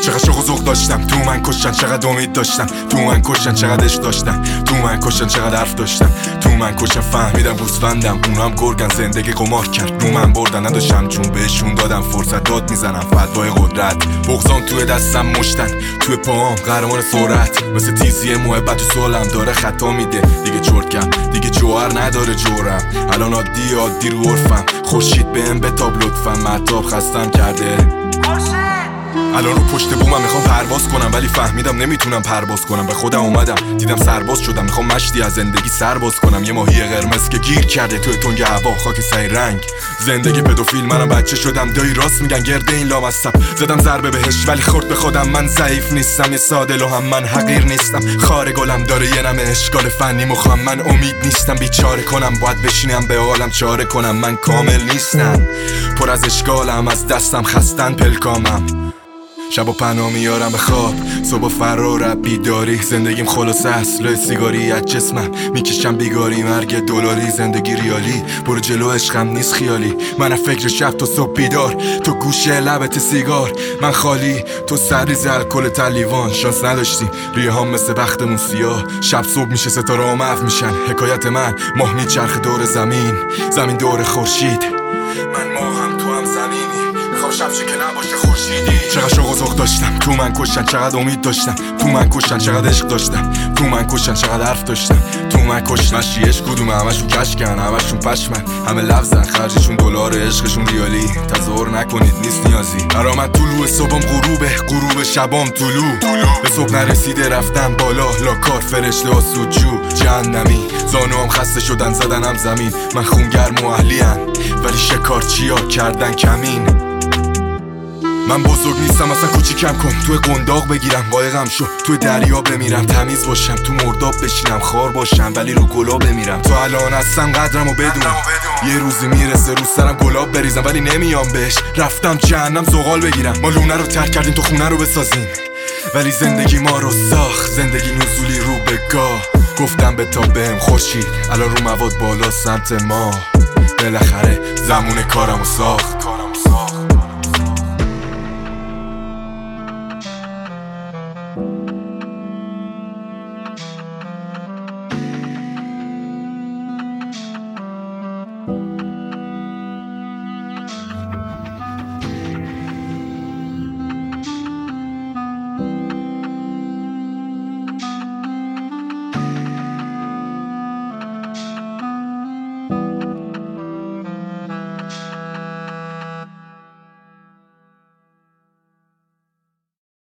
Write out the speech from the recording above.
چقدر شوق و ذوق داشتم، تو من کشتن چقدر امید داشتم، تو من کشتن چقدر عشق داشتم، تو من کشتن چقدر حرف داشتم، تو من کشتن فهمیدم گوسفندم، اونا هم گرگن زندگی قمار کرد رو من بردن نداشتم چون بهشون دادم فرصت داد میزنم فدای قدرت، بغضام توی دستم مشتن توی پاهم قهرمان سرعت، مثل تیزی محبت تو سالم داره خطا میده دیگه چرکم دیگه جوهر نداره جورم، الان عادی رو عرفم، خورشید بهم بتاب لطفا مهتاب خستم کرده، الان رو پشت بومم میخوام پرواز کنم ولی فهمیدم نمیتونم پرواز کنم، به خودم اومدم دیدم سرباز شدم، میخوام مشتی از زندگی سرباز کنم، یه ماهی قرمز که گیر کرده توی تنگ هوا خاک سعی رنگ، زندگی پدوفیل منم بچه شدم دایی راست میگن گرده این لامصب، زدم ضربه بهش ولی خورد به خودم، من ضعیف نیستم یه ساده لوحم، من حقیر نیستم، خار گلم داره یه نمه اشکال فنی مخم، من امید نیستم بیچاره کنم باید بشینم به حالم چاره کنم، من کامل نیستم پر از اشکالم، از دستم خستن پلکامم، شب و پناه میارم به خواب صبح فرار بیداری، زندگیم خلاصه اصله سیگاری از جسمم میکشم بیگاری، مرگ دلاری زندگی ریالی، برو جلو عشقم نیست خیالی، من فکر شب تو صبح بیدار، تو گوشه لبت سیگار، من خالی تو سرریز الکل تلیوان، شانس نداشتیم ریه هم مثل بختمون سیاه، شب صبح میشه ستاره ها محو میشن، حکایت من ماه میچرخ دور زمین، زمین دور خورشید، من ماهم تو هم زمینی، میخوام شب که نباشه خورشیدی، چقدر شوق و ذوق داشتم، تو من کشتن چقدر امید داشتم، تو من کشتن چقدر عشق داشتم، تو من کشتن چقدر حرف داشتم، تو من کشتن مشیش کدومه همشون کشکن همشون پشمن، همه لفظن خرجشون دلار عشقشون ریالی، تظاهر نکنید نیست نیازی، برا من طلوع صبحم غروب شبام طلوع، به صبح نرسیده رفتم بالا لاکار فرشته ها سودجو، جهنمی زانوام خسته شدن زدنم زمین، من خونگرم و اهلیم ولی شکارچیا کردن کمین، من بزرگ نیستم اصلا کوچیکم کن، توی قنداق بگیرم قایقم شو، توی دریا بمیرم تمیز باشم، تو مرداب بشینم خار باشم ولی رو گلا بمیرم، تو الان هستم قدرمو بدون، یه روزی میرسه رو سرم گلاب بریزم ولی نمیام بهش، رفتم جهنم زغال بگیرم، ما لونه رو ترک کردیم تو خونه رو بسازیم، ولی زندگی ما رو ساخت، زندگی نزولی رو به گاه، گفتم به تا بهم خورشید الان رو مواد بالا سمت ما، بالاخره زمون کارمو ساخت.